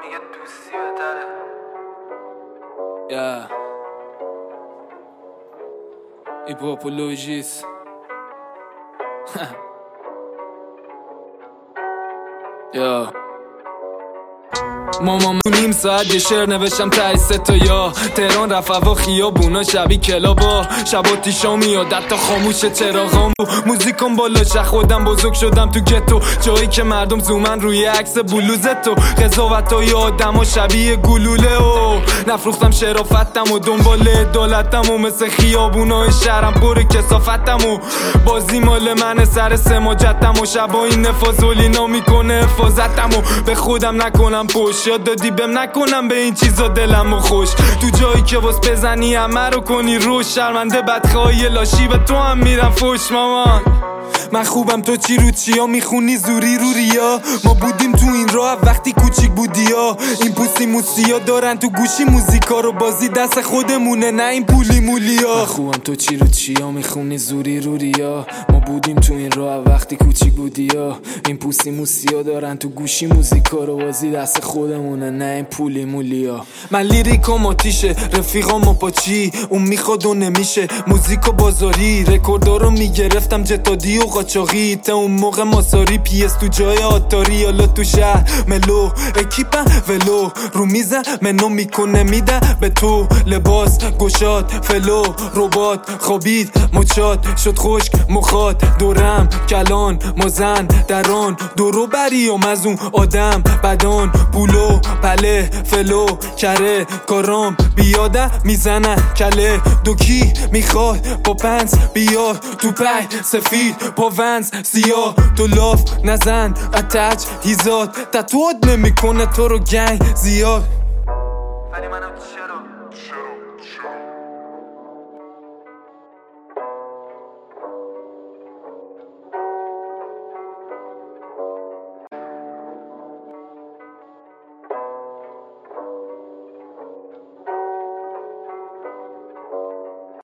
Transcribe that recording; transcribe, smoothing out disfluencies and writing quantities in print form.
میگه دوستی بهتره. ایپوپولوژیس ماما نیم ساعت یه شعر نوشتم تای ستایا تهران رفت و خیابونا شبی کلابا شبا تیشا میاد حتی خاموش چراغام موزیکم بالا چه خودم بزرگ شدم تو گتو جایی که مردم زومن روی عکس بلوزت و قضاوتای آدما شبیه گلوله و نفروختم شرافتم و دنبال عدالتم و مثل خیابونای شهرم پر کثافتم و بازی مال من سر سماجتم و شبا این نفاذولینا میکنه حفاظتم و به خودم نکنم پشت یاد دادی بهم نکنم به این چیزا دلمو خوش تو جایی که واس بزنی همه رو کنی روش شرمنده بدخواهی لاشی به تو هم میرم فوش مامان من خوبم تو چی رو چیا میخونی زوری رو ریا ما بودیم تو این راه وقتی کوچیک بودی ها این پوسی موسیا دارن تو گوشی موزیکا رو بازی دست خودمونه نه این پولی مولیا من خوبم تو چی رو چیا میخونی زوری رو ریا ما بودیم تو این راه وقتی کوچیک بودی ها این پوسی موسیا دارن تو گوشی موزیکا رو بازی دست خودمونه نه این پولی مولیا من لیریکم آتیشه رفیقام پاچی اون میخواد و نمیشه موزیکو بازاری رکوردارو میگرفتم جتادی و قاچاقی تا اون موقع ماساری پیس تو جای آتاری حالا تو شهر ملو اکیپم ولو رو میزن منو میکنه میدن به تو لباس گشاد فلو ربات خوابید مچاد شد خشک مخاد دورم کلان مازن دران دورو بریم از اون آدم بدان پولو پله فلو کره کارام بیاده میزنن کله دوکی میخواد با پنس بیار تو پی سفید با ونز سیاه تو لاف نزن اتچ هیزاد تتواد نمیکنه تو رو گنگ زیاد